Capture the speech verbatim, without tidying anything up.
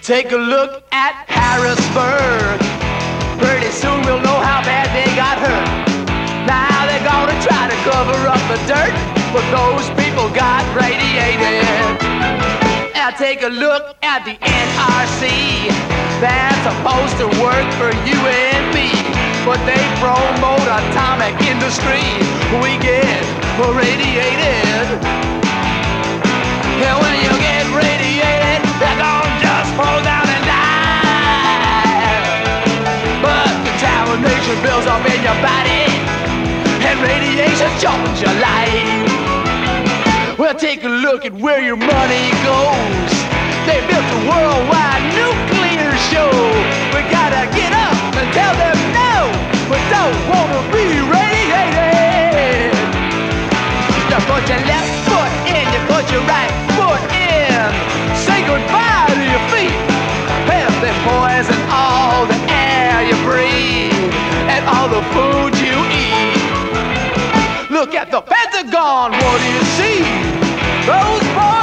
Take a look at Harrisburg. Pretty soon we'll know how bad they got hurt. Now they're gonna try to cover up the dirt, but those people got radiated. Now take a look at the N R C. That's supposed to work for you and me, but they promote atomic industry. We get radiated. And when you get radiated, they're gonna just fall down and die. But contamination builds up in your body, and radiation shortens your life. Well, take a look at where your money goes. They built a worldwide nuclear show. We gotta get up and tell them no, we don't wanna be radiated. You put your left foot in, you put your right foot in. Say goodbye to your feet. Well, they poison all the air you breathe and all the food you eat. Look at the Pentagon, what do you see? Those boys